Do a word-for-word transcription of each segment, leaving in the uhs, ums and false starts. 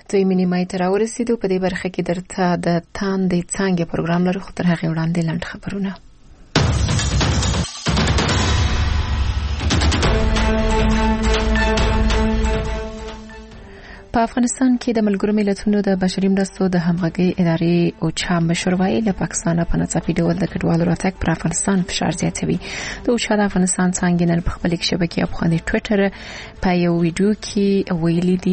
دویمې نیمایي ته راورسېدو. په دې برخه کې درته د تاندې څانګې پروګرام لرو، خو تر هغې وړاندې لنډ خبرونه. په افغانستان کې د ملګرو ملتونو د بشري مرستو د همغږي ادارې اوچا مشر وایي له پاکستان په ناڅاپي ډول د کډوالو راتګ پر افغانستان فشار زیاتوي. د اوچا د افغانستان څانګې نن په خپل شبکې افغاني ټویټر په یو ویډیو کې ویلي دي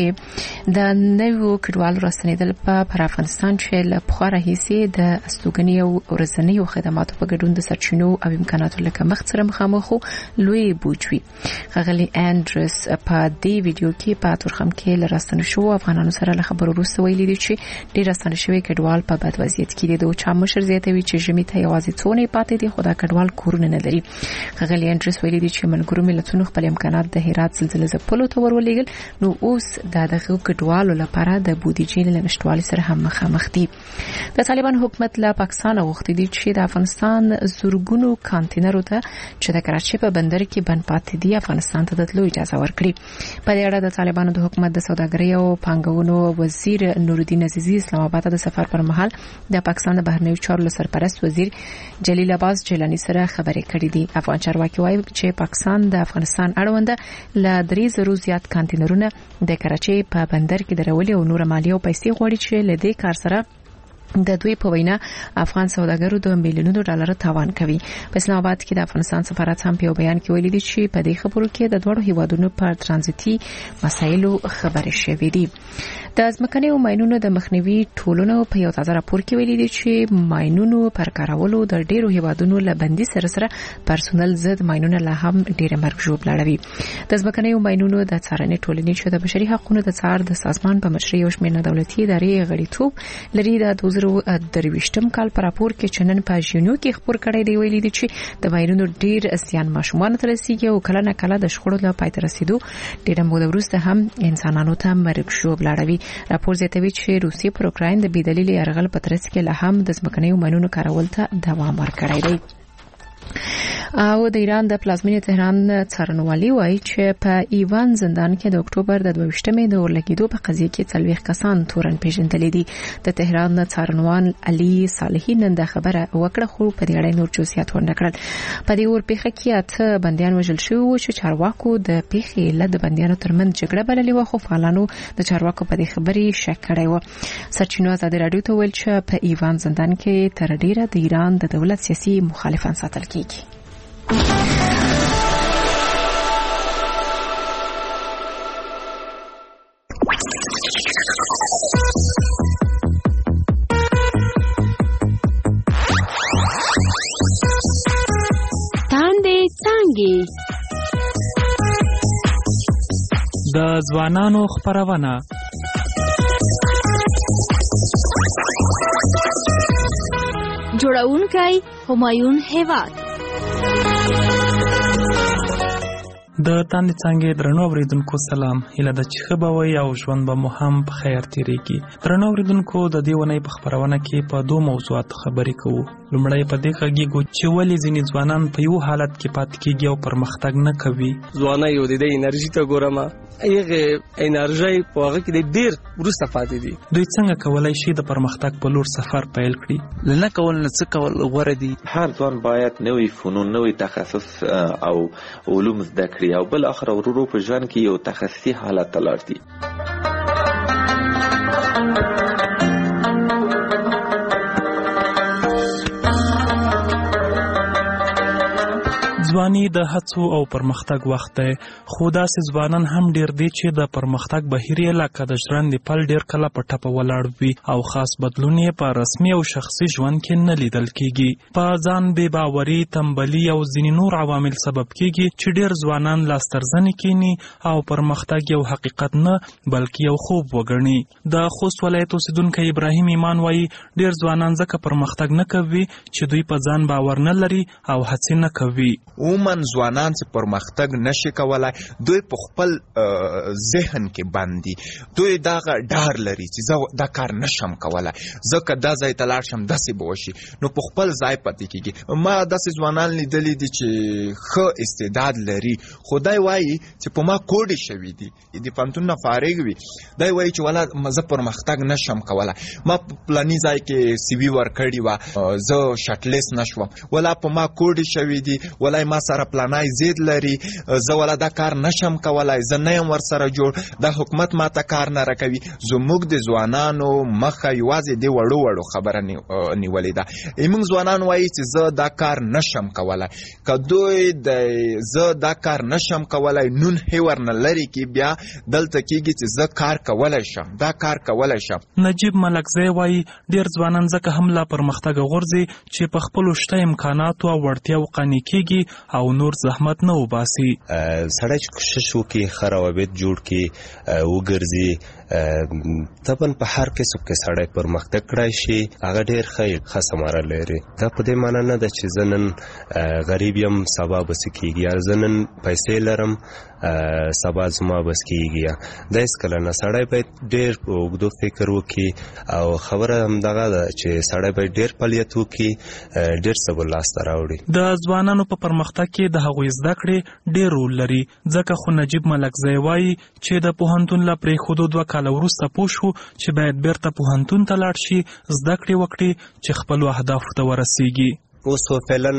چې د نوو کډوالو راستنېدل په افغانستان چې له پخوا راهیسې د استوګنې او ورځنیو خدماتو په ګډون د سرچینو او امکاناتو له کمښت سره مخامخ لوی بوج وي. ښاغلي انډرس په دې ویډیو کې په تورخم کې راستنه شو افغانانو سره له خبرو وروسته ویلي دي چې ډېر راستنه شوی کډوال په بد وضعیت کې دي. د اوچا مشر زیاتوي چې ژمي ته یوازې څو نه پاتې دي، خو دا کډوال کورونه نه لري. ښاغلي انډرس ویلي دي چې ملګرو ملتونو خپل امکانات د هرات زلزلې ځپلو ته ورولېږل، نو اوس د دغه کډوالو لپاره د بودیجې له نشټوالي سره هم مخامخ دي. د طالبان حکومت له پاکستان غوښتي دي چې د افغانستان زورګونو کانټینرو ته چې د کراچۍ په بندر کې بند پاتې دي افغانستان ته د تلو اجازه ورکړي. په دې اړه د طالبانو د حکومت د سوداګرۍ او پانګونو وزیر نورالدین عزیزی اسلام آباد ته د سفر پر مهال د پاکستان د بهرنیو چارو سرپرست وزیر جلیل عباس جیلانی سره خبرې کړې دي. افغان چارواکي وایي چې پاکستان د افغانستان اړونده ل درې زرو زیات کانټینرونه د کراچۍ په بندر کې درولې او نور مالی او پیسې غواړي چې له دې کار سره د دوی په وینا افغان سوداګرو د میلیونونو ډالر تاوان کوي. په اسلام آباد کې د افغانستان سفارت هم په بیان کې ویلي دي چې په دې خبرو کې د دوه هیوادونو په ترانزیتي مسایلو خبرې شوې دي. د ځمکنیو ماینونو د مخنیوي ټولنو په یو تازه راپور کې ویلي دي چې ماینونو پر کارولو د ډیرو هیوادونو له بندي سره سره پرسونل ضد ماینونه لا هم ډیره مرګ ژوبل لري. د ځمکنیو ماینونو د څارنې ټولنې چې د بشري حقوقو د څار د سازمان په مشرۍ او شمېر نه دولتي ادارې غړیتوب لري د دوه زره درویشتم کال پر راپور کې چنن په ژوندو کې خبر کړی دی ویلي دي چې د ماینونو ډیر اسیان ماشومان تر رسیدي او کله نه کله د شخړو له پای ته رسیدو ډیره موده وروسته هم انسانانو ته مرګ ژوبل لري. راپور زیاتوي چې روسیې پر اوکراین د بېدلیل یرغل په ترڅ کې له هم د ځمکنیو ماینونو کارول ته دوام ورکړی دی. او د ایران د پلازمینې تهران څارنوالي وایي چې په ایوان زندان کې د اکتوبر د دویشتمې د اورلګیدو په قضیه کې څلوېښت کسان تورن پیژندلې دي. د تهران څارنوال علي صالحي نن د خبره وکړه، خو په دې اړه نور جزئیات ونه کړل. په دې اور پیښه کې اته بندیان وژل شوي وو چې چارواکو د پیښې علت د بندیانو ترمنځ جګړه بللې وه، خو فعالانو د چارواکو په دې خبرې شک کړی و. سرچینو ازادي راډیو ته ویل چې په ایوان زندان کې تر ډیره د ایران د دولت سیاسي مخالفان ساتل کیږي. تاندې څانګې د ځوانانو خپرونه جوړونکی همایون هیواد. د تاندې څانګې درنو اوریدونکو سلام. هیله ده چې ښه به وئ او ژوند به مو هم په خیر تېرېږي. درنو اوریدونکو د دې اونۍ په خپرونه کې په دوه موضوعاتو خبرې کوو. لومړی په دې غږیږو چې ولې ځینې ځوانان په یو حالت کې پاتې کېږي او پرمختګ نه کوي. ځوانۍ یو د دې انرژي ته ګورم، هغه انرژي په هغه کې ډېر وروسته پاتې دي. دوی څنګه کولی شي د پرمختګ په لور سفر پیل کړي؟ نه کول نه څه کول غوره دي. هر ځوان باید نوې فنون، نوې تخصص او علوم زده کړي او بل اخر ورورو په ژوند کې یو تخصصي حالت ته لاړ شي. ځواني د هڅو او پرمختګ وخت دی، خو داسې ځوانان هم ډیر دي چې د پرمختګ بهیر یې لکه د ژرندې پل ډیر کله په ټپه ولاړ وي او خاص بدلون یې په رسمي او شخصي ژوند کې نه لیدل کیږي. په ځان بې باوري، تنبلي او ځینې نور عوامل سبب کیږي چې ډیر ځوانان لاسترزنې کینی او پرمختګ یو حقیقت نه بلکې یو خوب وګڼي. د خوست ولایت اوسیدونکی ابراهیم ایمان وایي ډیر ځوانان ځکه پرمختګ نه کوي چې دوی په ځان باور نه لري او هڅې نه کوي. عموما ځوانان چې پرمختګ نشي کولای، دوی په خپل ذهن کې باندې دوی دا ډار لري چې زه دا کار نشم کولای، ځکه دا ځای ته لاړ شم داسې به وشي، نو په خپل ځای پاتې کېږي. ما داسې ځوانان لیدلي دي چې ښه استعداد لري، خو دی وایي چې په ما کوډې شوي دي، د پوهنتون نه فارغ وي، دی وایي چې ولا زه پرمختګ نشم کولی، ما په پلاني ځای کې سی وي ورکړې وه، زه شټلیست نشوم، ولا په ما کوډې شوي دي، ولا ما سره پلانای زید لري، زه ولا دا کار نشم کولی، زه نه یم ورسره جوړ، دا حکومت ما ته کار نه راکوي. زموږ د ځوانانو مخه یوازې د وړو وړو خبره نیولې ده. موږ ځوانان وایي چې زه دا کار نشم کولی، که دوی د زه دا کار نشم کولی نون هیور نه لري کې بیا دلته کېږي چې زه کار کولی شم، دا کار کولی شم. نجیب ملکزی وایي ډېر ځوانان ځکه هم لا پرمختګ غورځي چې په خپلو شته امکاناتو او وړتیاو قانع کېږي او نور زحمت نه وباسي. سړی چې کوشش وکړي ښه روابط جوړ کړي وګرځي، طبعا په هر کسب کې سړی پرمختګ کړی شي، هغه ډېر ښه ښه ثمره لري. دا په دې معنی نه ده چې زه نن غریب یم سبا به څه کېږي، یا زه نن پیسې لرم سبا زما بس کېږي، دا هېڅکله نه. سړی باید ډېر په اوږدو فکر وکړي او خبره همدغه ده چې سړی باید ډېر فعالیت وکړي، ډېر څه به لاسته راوړي. د ځوانانو په پرمختګ کې د هغوی زده کړې ډېر رول لري، ځکه خو نجیب ملکزی وایي چې د پوهنتون له پرېښودو دوه کاله وروسته پوه شو چې باید بیرته پوهنتون ته لاړ شي، زده کړې وکړي چې خپلو اهدافو ته ورسیږي. اوس فعلا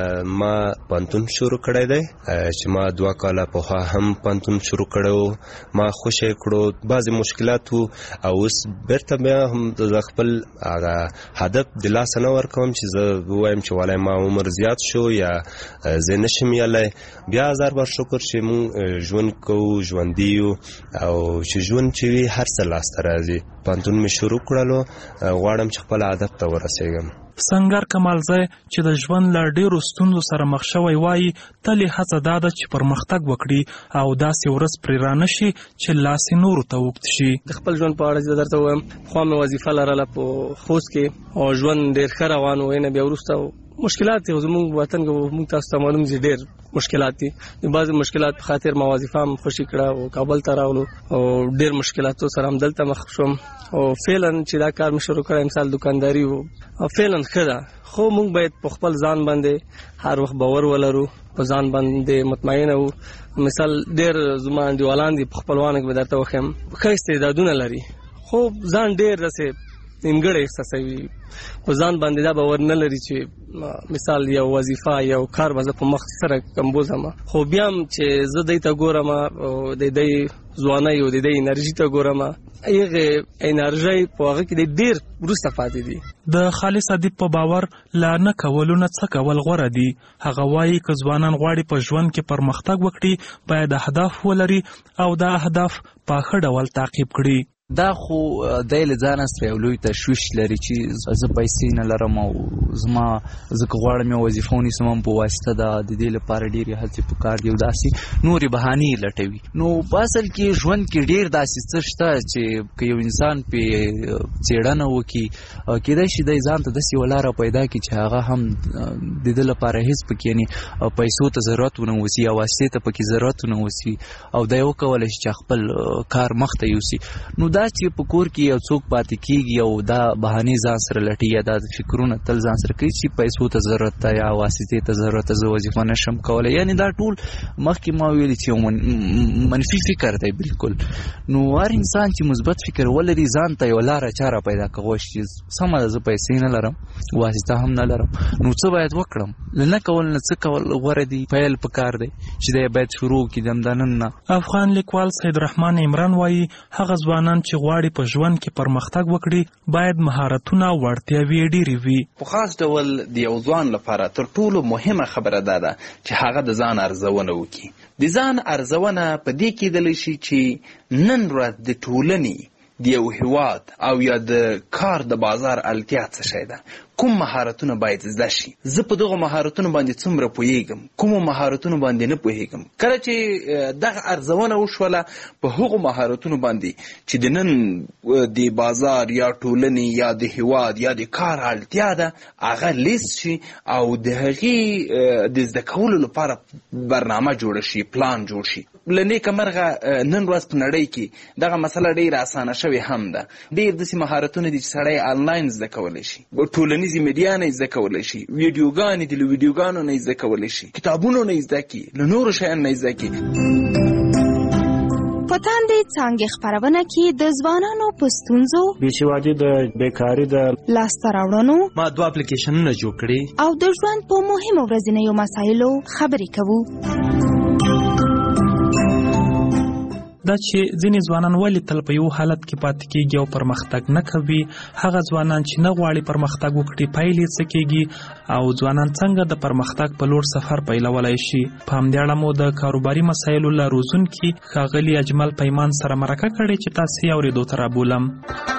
ما پوهنتون شروع کړی دی چې ما دوه کاله پخوا هم پوهنتون شروع کړی، ما خوشی کړو، بعضې مشکلات وو او اوس بیرته بیا هم د خپل هغه هدف د لاسه نه ورکوم چې زه ووایم چې والای ما عمر زیات شو یا زه نشم یلی. بیا هزار بار شکر چې مونږ ژوند کوو، ژوندي یو، او چې ژوند چې وي هر څه لاسته راځي. پوهنتون مې شروع کړلو، غواړم چې خپل هدف ته ورسېږم. سنگر کمالزی چې د ژوند له ډېرو ستونزو سره مخ شوی وایي تل یې هڅه دا ده چې پرمختګ وکړي او داسې ورځ پرې رانه شي چې لاس یې نورو ته اوږد شي. د خپل ژوند په اړه چې درته ووایم، پخوا مې وظیفه لرله په خوست کې او ژوند ډېر ښه روان و، نه بیا وروسته مشکلات دي. زموږ وطن کې موږ تاسو ته معلوم دي ډېر مشکلات دي، د بعضې مشکلات په خاطر ما وظیفه هم خوشي کړه او کابل ته راغلو او ډېر مشکلاتو سره هم دلته مخ شوم او فعلا چې دا کار مې شروع کړی مثال دکانداري و او فعلا ښه ده، خو موږ باید په خپل ځان باندې هر وخت باور ولرو، په ځان باندې مطمئنه وو. مثال ډېر زما انډیوالان دي په خپلوانو کې به درته وښیم ښه استعدادونه لري، خو ځان ډېر داسې نیمګړی احساسوي، په ځان باندې دا باور نه لري چې مثال یو وظیفه یو کار به زه په مخ سره کمبوزم، خو بیا هم چې زه دی ته ګورم او د دی ځوانۍ او د دی انرژي ته ګورم، هغې انرژۍ په هغه کې د ډېر وروسته پاتې دي. د خالص ادیب په باور لا نه کولو نه څه کول غوره دي. هغه وایي که ځوانان غواړي په ژوند کې پرمختګ وکړي باید اهداف ولري او دا اهداف په ښه ډول تعقیب کړي. دا خو دی له ځانه سره یو لوی تشویش لري چې زه پیسې نه لرم او زما ځکه غواړم یو وظیفه ونیسم هم په واسطه د دې لپاره ډېرې هڅې پکار دي او داسې نورې بهانې لټوي. نو په اصل کې ژوند کې ډېر داسې څه شته چې که یو انسان پې څېړنه وکړي کېدای شي دی ځان ته داسې یوه لاره پیدا کړي چې هغه هم د ده لپاره هېڅ پکې یعنې پیسو ته ضرورت ونه اوسي یا واسطې ته پکې ضرورت ونه اوسي او دی وکولی شي چې خپل کار مخته یوسي. نو دا چې په کور کې یو څوک پاتې کېږي او دا بهانې ځان سره لټي یا دا فکرونه تل ځان سره کوي چې پیسو ته ضرورت ده یا واسطې ته ضرورت ده، زه وظیفه نشم کولی، یعنې دا ټول مخکې ما ویلي چې یو منفي فکر دی بلکل. نو هر انسان چې مثبت فکر ولري ځان ته یو لاره چاره پیدا کولی شي چې سمه ده زه پیسې نه لرم، واسطه هم نه لرم، نو څه باید وکړم؟ له نه کول نه څه کول غوره دي، پیل پکار دی چې دی باید شروع کړي د همدا نن نه. افغان لیکوال سید رحمان عمران وایي هغه ځوانان چې غواړي په ژوند کې پرمختګ وکړي باید مهارتونه او وړتیاوې ډېرې وي. په خاص ډول د یو ځوان لپاره تر ټولو مهمه خبره دا ده چې هغه د ځان ارزونه وکړي. د ځان ارزونه په دې کېدلی شي چې نن ورځ د ټولنې د یو هیواد او یا د کار د بازار اړتیا څه شی ده، کوم مهارتونه باید زده شي، زه په دغه مهارتونو باندې څومره پوهیږم، کومو مهارتونو باندې نه پوهیږم. کله چې دغه ارزونه وشوله په هغو مهارتونو باندې چې د نن د بازار یا ټولنې یا د هیواد یا د کار اړتیا ده هغه لیست شي او د هغې د زده کولو لپاره برنامه جوړه شي، پلان جوړ شي. له نیکه مرغه نن ورځ په نړۍ کې دغه مسله ډېره اسانه شوې هم ده. ډېر داسې مهارتونه دي چې سړی آنلاین زده کولی شي، ټولنیزې میډیا نه زده کولی شي، ویډیوګانې دي له ویډیوګانو نه زده کولی شي، کتابونو نه زده کړي، له نورو شیانو نه زده کړي. په تاندې څانګې خپرونه کې د ځوانانو په ستونزو، بېسوادي، د بیکاري، د لاسته راوړنو، ما دوه اپلیکیشنونه جوړ کړي او د ژوند په مهمو ورځنیو مسایلو خبرې کوو. دا چې ځینې ځوانان ولې تل په یو حالت کې پاتې کېږي او پرمختګ نه کوي، هغه ځوانان چې نه غواړي پرمختګ وکړي پایلې څه کېږي، او ځوانان څنګه د پرمختګ په لور سفر پیلولی شي. په همدې اړه مو د کاروباري مسایلو له روزونکي ښاغلي اجمل پیمان سره مرکه کړې چې تاسې یې اورېدو ته رابولم.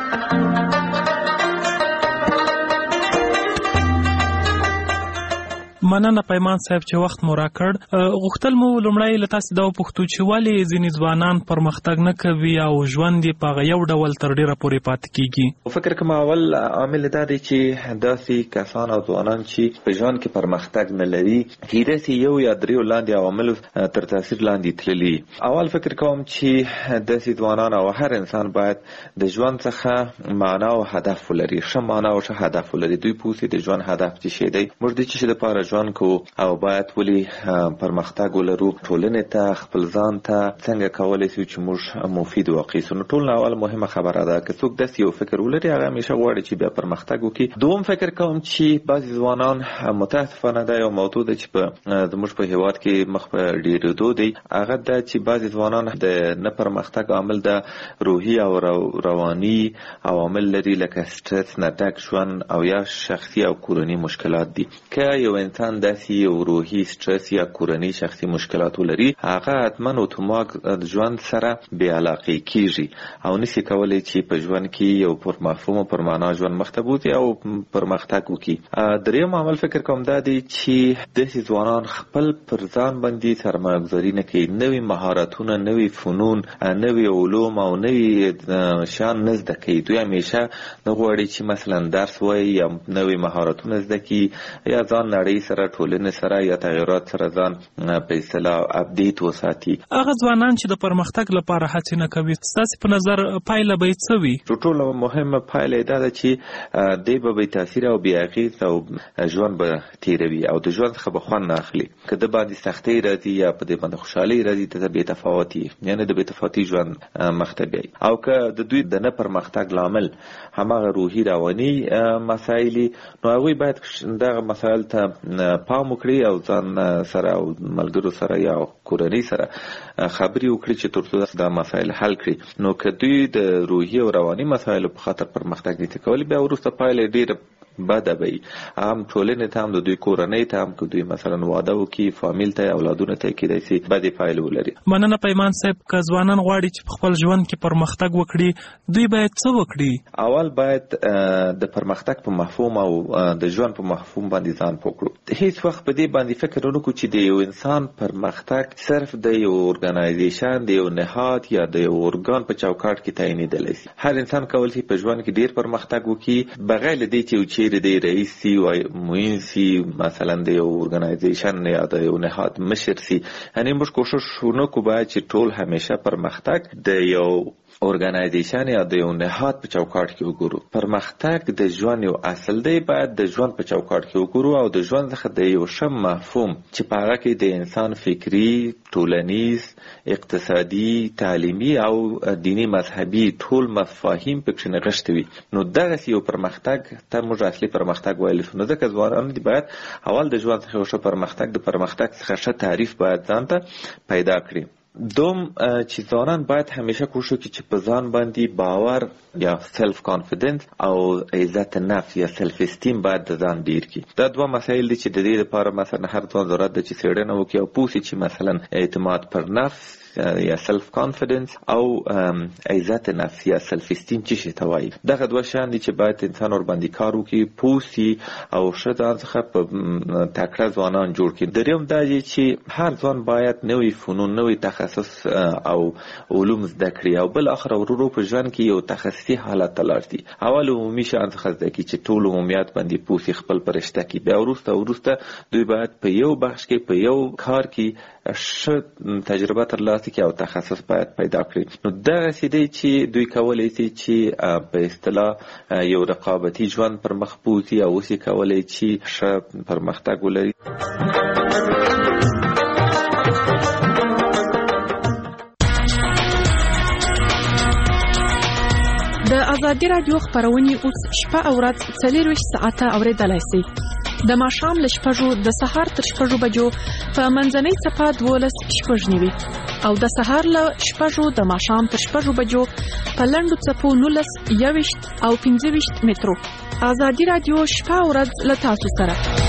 مننه پیمان صاحب چې وخت مو راکړ. غوښتل مو لومړی له تاسې دا وپوښتو چې ولې ځینې ځوانان پرمختګ نه کوي او ژوند یې په هغه یو ډول تر ډېره پورې پاتې کېږي؟ فکر کوم اول عامل دا دی چې داسې کسان او ځوانان چې په ژوند کې پرمختګ نه لري کیدای یو یا دریو لاندې عواملو تر تاثیر لاندې تللي. اول فکر کوم چې داسې ځوانان او هر انسان باید د ژوند څخه معنا او هدف ولري، ښه معنا او ښه هدف ولري. دوی پوهېږي د ژوند هدف څه شی دی، موږ د څه شي لپاره ژوند کوو او باید ولې پرمختګ ولرو، ټولنې ته، خپل ځان ته څنګه کولی شو چې موږ مفید واقع سو. نو ټول اول مهمه خبره ده که څوک داسې یو فکر ولري هغه همیشه غواړي چې بیا پرمختګ وکړي. دوم فکر کوم چې بعضې ځوانان متاسفانه دا یو موضوع ده چې په زموږ په هېواد کې مخ په ډېرېدو دی، هغه ده چې بعضې ځوانان د نه پرمختګ عامل د روحي او رواني عوامل لري لکه سټرس، نه ډک ژوند او یا شخصي او کورني مشکلات دي. که یو انسان داسې یو روحي سټرس یا کورني شخصي مشکلات ولري هغه حتما اتومات ژوند سره بې علاقې کېږي او نشي کولی چې په ژوند کې یو پر مفهوم او پر معنا ژوند مخته بوځي او پرمختګ وکړي. دریم عامل فکر کوم دا دی چې داسې ځوانان خپل پر ځان باندې سرمایه‌ګذاري نه کوي، نوي مهارتونه، نوي فنون، نوي علوم او نوي شیان نه زده کوي. دوی همیشه نه غواړي چې مثلا درس وایي یا نوي مهارتونه زده کړي یا ځان نړۍ سره، ټولنې سره یا تغیرات سره ځان په اصطلاح اپډیټ وساتي. هغه ځوانان چې د پرمختګ لپاره هڅې نه کوي، ستاسې په نظر پایله به یې څه وي؟ تر ټولو مهمه پایله یې دا ده چې دی به بې تاثیره او بې اغېزه او ژوند به تېروي او د ژوند څخه به خوند نه اخلي. که د باندې سختۍ راځي یا په دې باندې خوشحالۍ راځي ته بې تفاوتي، یعنې د بې تفاوتي ژوند مخته بیایي. او که د دوی د نه پرمختګ لامل هماغه روحي رواني مسایل نو هغوی باید دغه مسایل ته پام وکړي او ځان سره او ملګرو سره یا کورنۍ سره خبرې وکړي چې ترڅو دا مسایل حل کړي. نو که دوی د روحي او رواني مسایلو په خاطر پرمختګ نشي کولی بیا وروسته پایله ډېره بده به وي، هم ټولنې ته هم د دوی کورنۍ ته هم که دوی مثلا واده وکړي، فامیل ته، اولادونو ته کیدای شي بدې پایلې ولري. مننه پیمان صاحب. که ځوانان غواړي چې په خپل ژوند کې پرمختګ وکړي دوی باید څه وکړي؟ اول باید د پرمختګ په مفهوم او د ژوند په مفهوم باندې ځان پوه کړو. هیڅ وخت په دې باندې فکر ونه کړو چې د یو انسان پرمختګ صرف د یو ارګنایزیشن، د یو نهاد یا د یو ارګان په چوکاټ کې تعینېدلی شي. هر انسان کولی شي په ژوند کې ډېر پرمختګ وکړي بغیر له دې چې یو چیرې دی رئیس سی و معین سی، مثلا د یو ارګنایزیشن یا د یو نهاد مشر سی. یعنی موږ کوشش ونکړو باید چې ټول همیشه پرمختګ د یو ارګنایزیشن یا د یو نهاد په چوکاټ کې وګورو. پرمختګ د ژوند یو اصل دی، باید د ژوند په چوکاټ کې وګورو او د ژوند څخه د یو ښه مفهوم چې په هغه کې د انسان فکري، ټولنیز، اقتصادي، تعلیمي او دینی مذهبي ټول مفاهیم پکې نغښتي وي. نو دغسې یو پرمختګ ته موږ اصلي پرمختګ ویلی شو. نو ځکه ځوانان دي باید اول د ژوند څخه یو ښه پرمختګ د پرمختګ څخه ښه تعریف باید ځان ته پیدا کړي. دوم چې ځوانان باید همیشه کوشش وکړي چې په ځان باندې باور یا سلف کانفیډنس او عزت نفس یا سلف استیم باید د ځان ډیر کړي. دا دوه مسایل دي چې د دې لپاره مثلا هر ځوان ضرورت ده چې څېړنه وکړي او پوه شي چې مثلا اعتماد پر نفس یا سلف کانفیډنس او عزت نفس یا سلف استیم چې شي توای دغه دوه شان دي چې باید انسان ور باندې کار وکړي پوسی او شته ځخه په تکړه ځوانان جوړ کړي. دریم دا چې هر ځوان باید نوې فنون نوې تخصص او علوم زده کړي او بل اخر ورو په ژوند کې یو تخصصي حالت تلارتي. اول عمومي شان څخه زده کړي چې ټول عمومیت باندې پوسی خپل پرشته کې بیا ورسته ورسته دوی باید په یو بخش کې په یو کار کې ښه تجربه ترلاسه کړي او تخصص باید پیدا کړي. نو دغه سیدی چې دوی کولای شي چې په اصطلاح یو رقابتي ژوند پر مخ بوځي او اوس کولای شي ښه پرمختګ ولري. د ازادي رادیو خبرونه اوس شپه او ورځ څلور ساعته اوریدلای شئ. د ماښام له شپږو د سهار تر شپږو بجو په منځنۍ څپه دولس شپږ نیوي او د سهار له شپږو د ماښام تر شپږو بجو په لنډو څپو نولس یوویشت او پنځه ویشت مترو. ازادي رادیو شپه او ورځ له تاسو سره.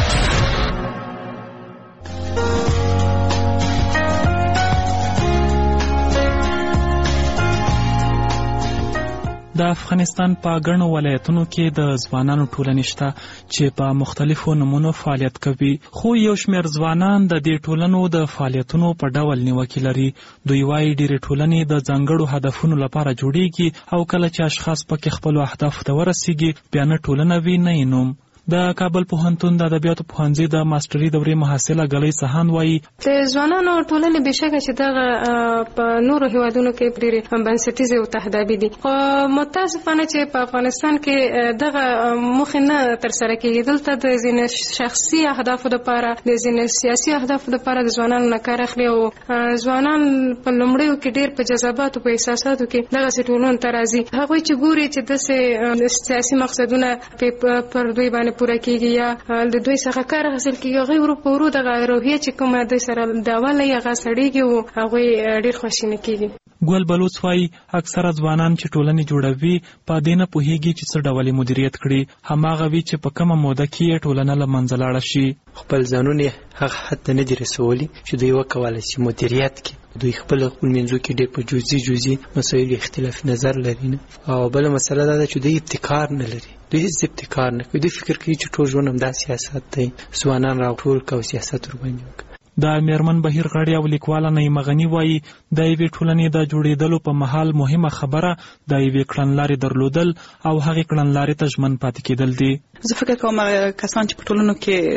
د افغانستان په ګڼو ولایتونو کې د ځوانانو ټولنې شته چې په مختلفو نمونو فعالیت کوي، خو یو شمېر ځوانان د دې ټولنو د فعالیتونو په ډول نیوکې لري. دوی وایي ډېرې ټولنې د ځانګړو هدفونو لپاره جوړیږي او کله چې اشخاص پکې خپلو اهدافو ته ورسیږي بیا نه ټولنه وي نه یې نوم. د کابل پوهنتون د ادبیاتو پوهنځي د ماستري دورې محصله ګلۍ سهان وایي د ځوانانو ټولنې بشکه چې دغه په نورو هیوادونو کې ډېرې بنسټیزې او تهدابي دي، خو متاسفانه چې په افغانستان کې دغه موخې نه ترسره کېږي. دلته د ځینې شخصي اهدافو لپاره د ځینې سیاسي اهدافو لپاره د ځوانانو نه کار اخلي او ځوانان په لومړیو کې ډېر په جذباتو په احساساتو کې دغسې ټولنو ته راځي. هغوی چې ګوري چې داسې سیاسي مقصدونه پر دوی باندې پوره کېږي یا د دوی څخه کار حاصل کېږي، هغوی ورو په ورو دغه روحیه چې کومه دوی سره د اوله یې هغه سړېږي او هغوی ډېر خواشینه کېږي. ګل بلوڅ وایي اکثره ځوانان چې ټولنې جوړوي په دې نه پوهېږي چې څه ډول یې مدیریت کړي، هماغه وي چې په کومه موده کې یې ټولنه له منځه لاړه شي. خپل ځانونه هغه حد ته نه دي رسولي چې دوی وکولی شي مدیریت کړي. دوی خپل خپل منځو کې ډېر په جزئي جزئي مسایلو اختلاف نظر لري نه. او بله مسله دا ده چې دوی ابتکار نه لري، دوی هیڅ ابتکار نه کوي. دوی فکر کوي چې ټول ژوند همدا سیاست دی، ځوانان راټول کړه او سیاست ورباندې وکړه. د میرمن بهیر غړي او لیکواله نعیمه غني وایي د یوې ټولنې د جوړېدلو په مهال مهمه خبره د یوې کړنلارې درلودل او هغې کړنلارې ته ژمن پاتې کېدل دي. زه فکر کوم کسان چې په ټولنو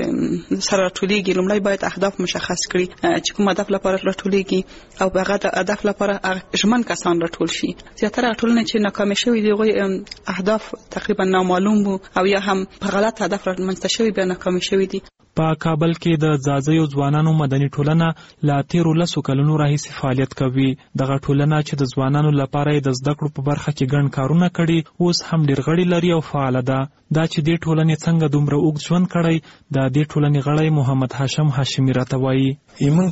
کې سره راټولېږي لومړی باید اهداف مشخص کړي چې کوم هدف لپاره راټولېږي او په هغه د هدف لپاره ژمن کسان راټول شي. زیاتره ټولنې چې ناکامې شوي دي هغوی اهداف تقریبا نامعلوم وو او یا هم په غلط هدف رامنځته شوي بیا ناکامې شوي دي. په کابل کې د ځاځیو ځوانانو مدني ټولنه لا تیرو لسو کلونو راهیسې فعالیت کوي. دغه ټولنه چې د ځوانانو لپاره یې د زده کړو په برخه کې ګڼ کارونه کړي اوس هم ډېر غړي لري او فعاله ده. دا چې دې ټولنې څنګه دومره اوږد ژوند کړی د دې ټولنې غړی محمد هاشم هاشمي راته وایي موږ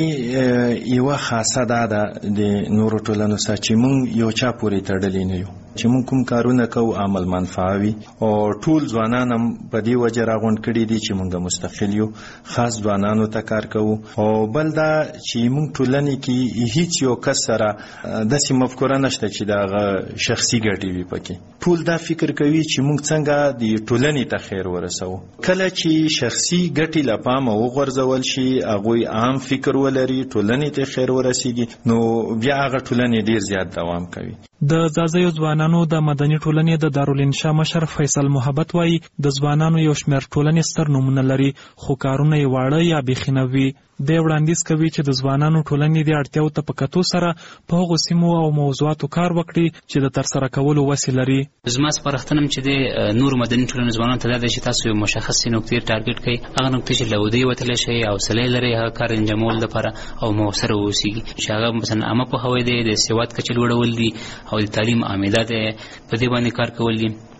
ټولنې یوه خاصه دا ده د نورو ټولنو سره چې موږ یو چا پورې تړلي نه یو، چې موږ کوم کارونه کوو عمل منفعه وي او ټول ځوانان هم په دې وجه راغونډ کړي دي چې موږ مستقل یو، خاص ځوانانو ته کار کوو. او بل دا چې موږ ټولنې کې هیڅ یو کس سره داسې مفکوره نشته چې د هغه شخصي ګټې وي پکې. ټول دا فکر کوي چې موږ څنګه د ټولنې ته خیر ورسوو. کله چې شخصي ګټې له پامه وغورځول شي هغوی عام فکر ولري ټولنې ته خیر ورسیږي نو بیا هغه ټولنې ډیر زیات دوام کوي. د ځاځیو ځوانانو د مدني ټولنې د دارالانشا مشر فیصل محبت وایي د ځوانانو یو شمېر ټولنې ستر نومونه لري خو کارونه یې واړه یا بیخي نه وي. دی وړاندیز کوي چې د ځوانانو ټولنې د اړتیاو ته په کتو سره په هغو سیمو او موضوعاتو کار وکړي چې د ترسره کولو وسې لري. زما سپارښتنه چې د نورو مدني ټولنو ځوانانو ته دا ده چې تاسو یو مشخصې نقطې ټارګټ کړئ، هغه نقطې چې له ودې وتلی شئ، حوصله لرئ هغه کار انجامولو لپاره او مؤثره واوسیږي، چې هغه مثلا عامه پوهاوی دی، د سواد کچه لوړول دي او د تعلیم عامله دی، په دې باندې کار کول دي.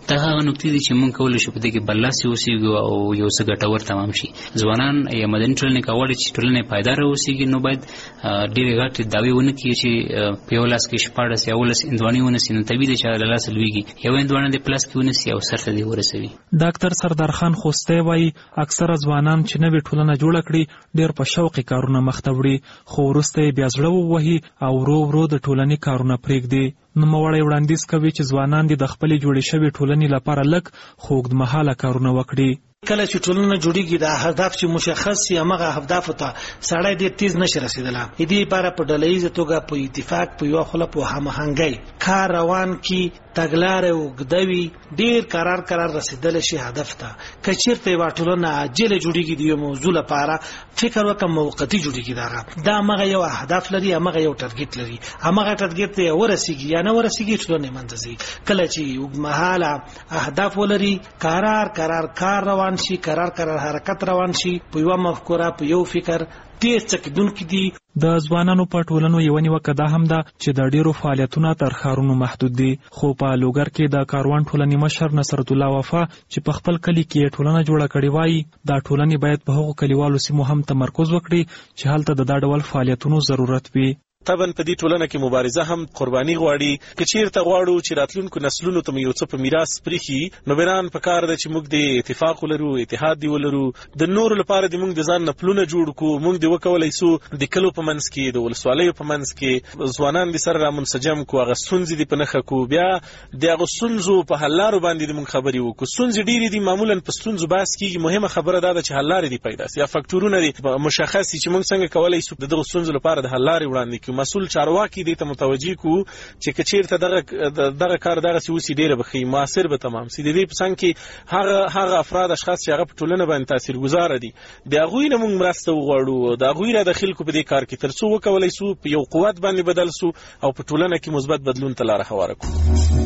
دا هغه نکتې دي چې موږ کولی شو په دې کې برلاسي اوسېږو او یو څه ګټور تمام شي. ځوانان یا مدني ټولنې که غواړي چې ټولنه پایداره اوسېږي نو باید ډېرې غټې دعوې ونه کړي چې په یو لاس کې شپاړس یا اوولس هندواڼې ونیسي، نو طبیعي دی چې له لاسه لوېږي. یو هندواڼه دې په لاس کې ونیسي او سر ته دې ورسوي. ډاکټر سردار خان خوستی وایي اکثره ځوانان چې نوې ټولنه جوړه کړي ډېر په شوقي کارونه مخته وړي، خو وروسته یې بیا زړه ووهي او ورو ورو د ټولنې کارونه پرېږدي. نوموړی وړاندیز کوي چې ځوانان دې د خپلې جوړې شوې ټولنې لپاره لږ خو اوږدمهاله کارونه وکړي. کله چې ټولنه جوړیږي د هدف چې مشخص شي هغه اهداف ته سړی ډېر تیز نشي رسیدلی. دې لپاره په ډلهییزه توګه په اتفاق په یوه خوله په هماهنګۍ کار روان کړي، تګلارې اوږده وي، ډېر قرار قرار رسیدلی شي هدف ته. که چېرته یوه ټولنه عاجله جوړیږي د یو موضوع لپاره فکر وکړه موقتي جوړیږي، دغه دا همغه یو اهداف لري، همغه یو ټارګېټ لري، همغه ټارګېټ ته ورسیږي یا نه ورسیږي ټولنه منځ ځي. کله چې اوږدمهاله اهداف ولري، قرار قرار کار روان شي، قرار قرار حرکت روان شي، په یو مفکوره په یو فکر ډېر څکیدونکي دي. د ځوانانو په ټولنو یوه نیوکه دا هم ده چې د ډېرو فعالیتونه تر ښارونو محدود دي. خو په لوګر کې د کاروان ټولنې مشر نصرت الله وفا چې په خپل کلي کې ټولنه جوړه کړې وایي دا ټولنې باید په هغو کلیوالو سیمو هم تمرکز وکړي چې هلته د دا ډول فعالیتونو ضرورت وي. طبعا په دې ټولنه کې مبارزه هم قرباني غواړي. که چیرته غواړو چې راتلونکو نسلونو ته یو څه په میراث پریښي، نو بنان په کار ده چې موږ د اتفاق ولرو، اتحاد دی ولرو، د نورو لپاره د موږ د ځان نه پلونه جوړ کړو. موږ د وکولای سو د کلو په منځ کې، د ولسوالیو په منځ کې ځوانان د سره را منسجم کو، هغه ستونزې دي په نښه کو، بیا د هغو ستونزو په حل لارو باندې موږ خبرې وکړو. ستونزې ډېرې دي، معمولا په ستونزو بحث کېږي، مهمه خبره دا ده چې حل لارې دي پیدا سي یا فکټورونه دي مشخص دي چې موږ څنګه کولای سو د دغو ستونزو لپاره د حل لارې وړاندې کړو. مسؤل چارواکي کې دې ته متوجي کو چې کچیرته دغه دغه کار دغه سوسی ډیره بخي موثر به تمام سي. د دې په څنګه کې هغه هغه افراد اشخاص چې هغه په ټولنه باندې تاثیرګذار دي، د هغه نه موږ مرسته وغواړو، د هغه را داخل کو په دې کار کې ترڅو وکولای سو په یو قوت باندې بدل سو او په ټولنه کې مثبت بدلون ته لار هواره کو.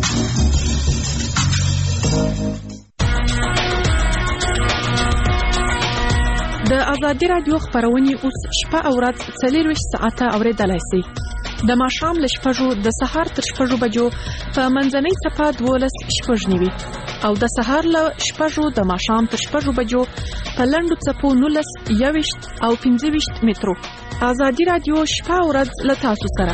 د ازادي رادیو خبرونه اوس شپه او ورځ څلورویشت ساعته اوریدلای شئ. د ماښام له شپږو د سهار تر شپږو بجو په منځنۍ صفه دولس شپږ نیوي او د سهار له شپږو د ماښام تر شپږو بجو په لنډو څپو نولس یوویشت او پنځه ویشت مترو. ازادي رادیو شپه او ورځ له تاسو سره.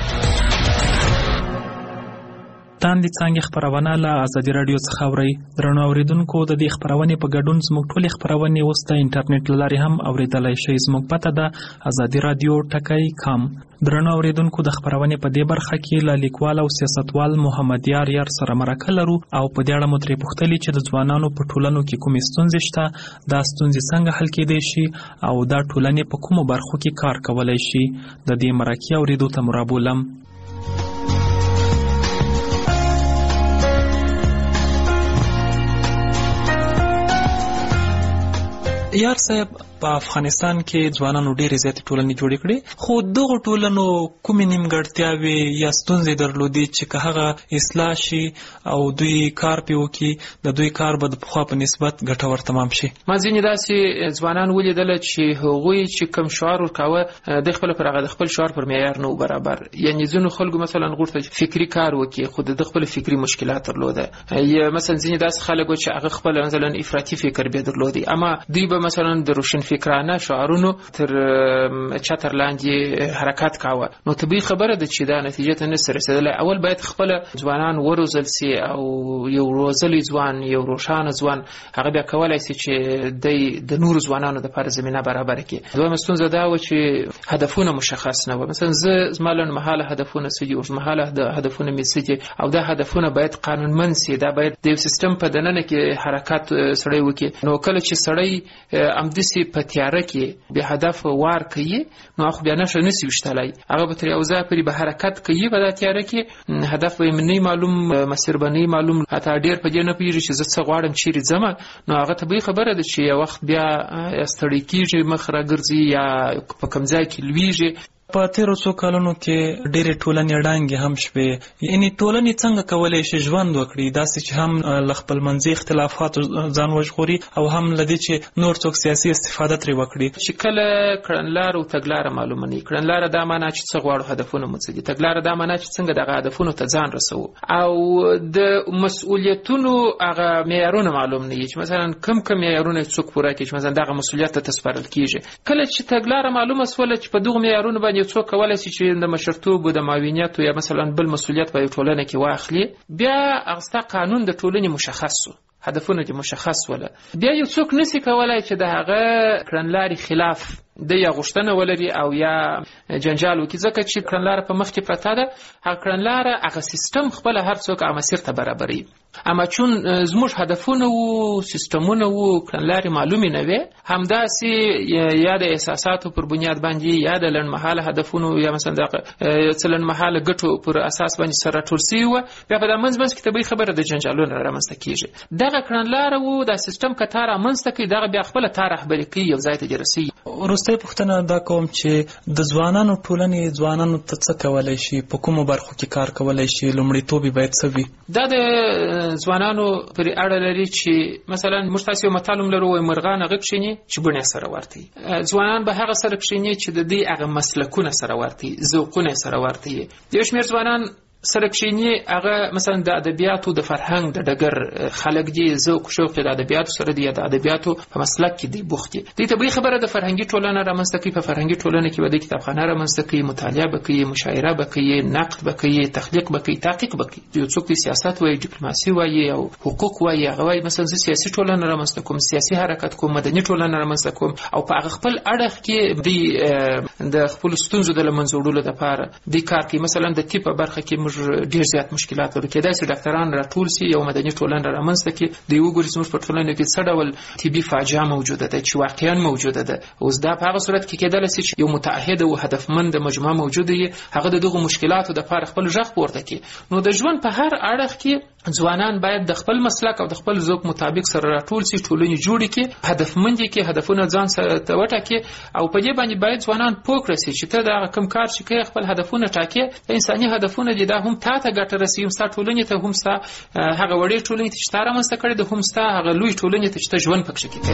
تاندې څانګې خبرونه له ازادي رادیو څخه اورئ. درنو اوریدونکو، د دې خبرونې په ګډون زموږ ټولې خبرونې اوس د انټرنیټ له لارې هم اوریدلای شئ. زموږ پته ده ازادي رادیو ټکی کام. درنو اوریدونکو، د خبرونې په دې برخه کې له لیکوال او سیاستوال محمد یار یار سره مرکه لرو او په دې اړه مو ترې پوښتلي چې د ځوانانو په ټولنو کې کومې ستونزې شته، دا ستونزې څنګه حل کېدای شي او دا ټولنې په کومو برخو کې کار کولی شي. د دې مرکې اوریدو ته مو رابولم. یار صاحب، په افغانستان کې ځوانانو ډېرې زیاتې ټولنې جوړې کړې، خو دغو ټولنو کومې نیمګړتیاوې یا ستونزې درلودې چې که هغه اصلاح شي او دوی کار پرې وکړي، د دوی کار به د پخوا په نسبت ګټور تمام شي. ما ځینې داسې ځوانان ولیدله چې هغوی چې کوم شعار ورکاوه د خپل پر هغه د خپل شعار پر معیار نه و برابر. یعنې ځینو خلکو مثلا غوښتل چې فکري کار وکړي خو د خپل فکري مشکلات درلوده. یا مثلا ځینې داسې خلک چې هغه خپل مثلا افراطي فکر به درلودي، اما دوی به مثلا د روشن فکرانه شعارونو تر چتر لاندې حرکت کاوه. نو طبیعي خبره ده چې دا نتیجه ته نسي رسیدلی. اول باید خپل ځوانان وروزل سي او یو روزلی ځوان، یو روښانه ځوان هغه بیا کولای سي چې د نورو ځوانانو دپاره زمینه برابره کړي. دویمه ستونزه دا وه چې هدفونه مشخص نه وه. مثلا زه زما لنډمهاله هدفونه څه دي، اوږدمهاله هدفونه مې څه دي، او دا هدفونه باید قانونمند سي. دا باید د یو سیستم په دننه کې حرکت سړی وکړي. نو کله چې سړی امدسي په تیاره کې به هدف وار کوي، نو خو بیا نشه نسی وشتلای، هغه به تر یو ځای پورې به حرکت کوي، په تیاره کې هدف به نه معلوم، مسیر به نه معلوم، حتی ډیر په دې نه پیږي چې زه څه غواړم چیرې ځم. نو هغه طبیعي خبره ده چې یو وخت بیا ستړی کېږي، مخ راګرځي یا په کوم ځای کې لویږي. په تیرو څو کلونو کې ډېرې ټولنې ړانګې هم شوې. یعنې ټولنې څنګه کولی شي ژوند وکړي داسې چې هم له خپلمنځي اختلافاتو ځان وژغوري او هم له دې چې نور څوک سیاسي استفاده ترې وکړي؟ چې کله کړنلاره او تګلاره معلومه نه وي، کړنلاره دا معنا چې څه غواړو، هدفونه مو څه دي، تګلاره دا معنا چې څنګه دغه هدفونو ته ځان رسوو، او د مسؤلیتونو هغه معیارونه معلوم نه وي چې مثلا کم کم معیارونه څوک پوره کړي چې مثلا دغه مسؤلیت ته سپارل کېږي. کله چې تګلاره معلومه سوله چې په دغو معیارونو باندې څوک کولی شي چې د مشرتوب د معاونیت یا مثلا بل مسؤلیت په ټولنه کې واخلي، بیا هغه قانون د ټولنې مشخص شو، هدفونه دې مشخص وله، بیا یو څوک نسی کولای چې د هغه کړنلارې خلاف د یا غوښتنه ولري او یا جنجال وکړي، ځکه چې کړنلاره په مخ کې پرته ده. هغه کړنلاره هغه سیستم خپله هر څوک هغه مسیر ته برابروي. اما چون زموږ هدفونه وو، سیستمونه وو، کړنلارې معلومې نه وې، همداسې یا د احساساتو پر بنیاد باندې یا د لنډمهاله هدفونو یا مثلا د څه لنډمهاله ګټو پر اساس باندې سره راټول سوي وه، بیا په دا منځ منځ کې طبیعي خبره د جنجالونو رامنځته کېږي. دغه کړنلاره وو، دا سیستم که تا رامنځته کوي، دغه بیا خپله تا رهبري کوي، یو ځای ته دې رسوي. وروستۍ پوښتنه دا کوم چې د ځوانانو ټولنې ځوانانو ته څه کولی شي، په کومو برخو کې کار کولی شي، لومړیتوب یې باید څه وي؟ دا د ځوانانو پرې اړه لري چې مثلا موږ تاسې یو متل هم لرو، وایي مرغان هغه کښېني چې بڼې سره ورته وي. ځوانان به هغه سره کښېني چې د دې هغه مسلکونه سره ورته وي، ذوقونه یې سره ورته وي. یو شمېر ځوانان سره کښېني هغه مثلا د ادبیاتو د فرهنګ د ډګر خلک دي، ذوق شوق د ادبیاتو سره دی، د ادبیاتو په مسلک کې دی بوخت دي. دې طبیعي خبره د فرهنګي ټولنه رامنځته کوي، په فرهنګي ټولنه کې به د کتابخانه رامنځته کوي، مطالعه به کوي، مشاعره به کوي، نقد به کوي، تخلیق به کوي، تحقیق به کوي. یو څوک د سیاست وایي، ډیپلوماسي وایي او حقوق وایي، هغه وایي مثلا زه سیاسي ټولنه رامنځته کوم، سیاسي حرکت کوم، مدني ټولنه رامنځته کوم، او په هغه خپل اړخ کې د خپلو ستونزو د له منځه وړلو دپاره دې کار کوي. مثلا د طب په برخه کې موږ ډېر زیات مشکلات لرو، کېدای شي ډاکټران راټول سي، یو مدني ټولنه رامنځته کړي، دوی وګوري زموږ په ټولنه کې څه ډول طبي فاجعه موجوده ده چې واقعا موجوده ده. اوس دا په هغه صورت کې کېدلی شي چې یو متعهده او هدفمند مجموعه موجوده وي، هغه د دغو مشکلاتو دپاره خپل غږ پورته کړي. نو د ژوند په هر اړخ کې ځوانان باید د خپل مسلک او د خپل ذوق مطابق سره راټول سي، ټولنې جوړې کړي، هدفمند یې کړي، هدفونه ځان سره وټاکي، او په دې باندې باید ځوانان پوه کړي چې ته دا کوم کار چې کوې خپل هدفونه ټاکې، انساني هدفونه دي، دا هم تا ته ګټه رسوي، هم ستا ټولنې ته، هم ستا هغه وړې ټولنې ته چې تا رامنځته کړې ده، هم ستا هغه لوی ټولنې ته چې ته ژوند پکښې کوې.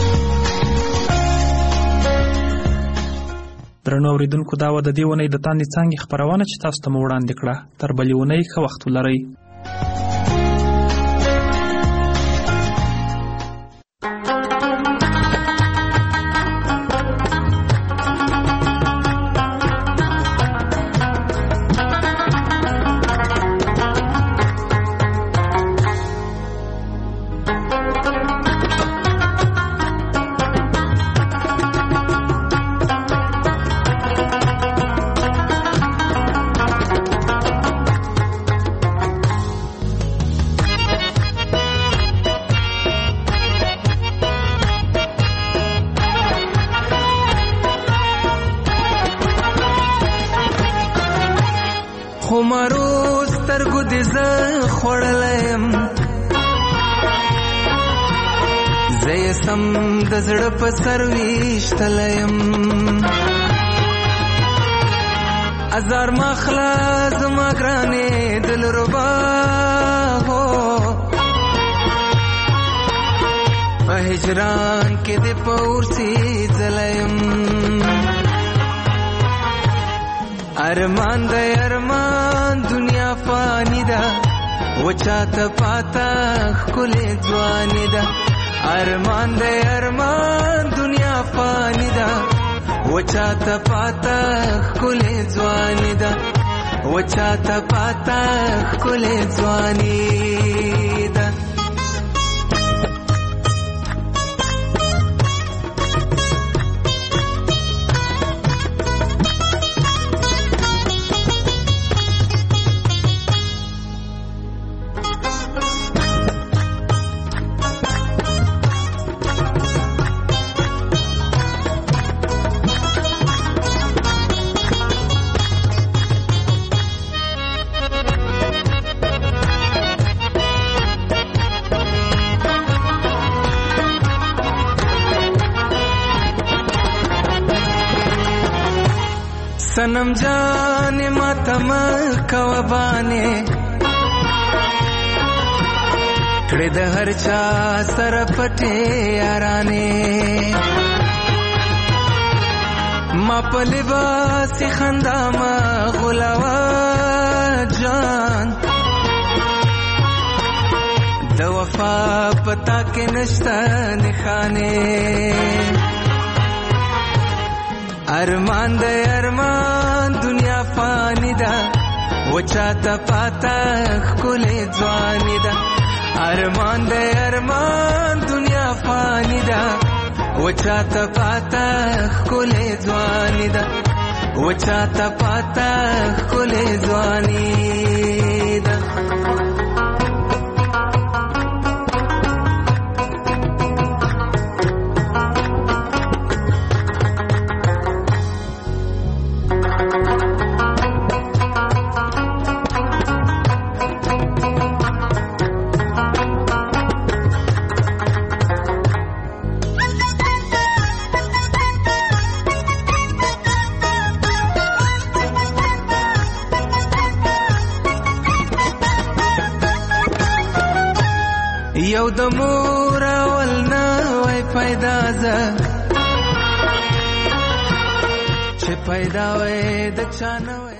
درنو اورېدونکو، دا وه د دې اونۍ د تاندې څانګې خپرونه چې تاسو ته مو وړاندې کړه. تر بلې اونۍ ښه وخت ولرئ. خمارو سترګو دې زه خوړلی یم، زه یې سم د زړه په سر ویشتلی یم. ازار مخله زما ګرانې دلربا هو، په هجران کې دې په ورسېدلی یم. ارمان دی ارمان دنیا فانی ده، وچاته پاته ښکلې ځواني ده. ارمان دی ارمان دنیا فانی ده، وچاته پاته ښکلې ځواني ده، وچاته پاته ښکلې ځواني ده. سنم جان ماتم کوبانه کړه د هر چا سره پټه یارانه ما په لباس خندا ما غلاوا جان د وفا پتا کې نشتا نخانه ارمان د ارمان دنیا فانی دا وچا تا پاتا خله ځواني دا ارمان د ارمان دنیا فانی دا وچا تا پاتا خله ځواني دا وچا تا پاتا خله ځواني دا یو د مور اول نه وای پیدا ز چې پیدا وای د چانه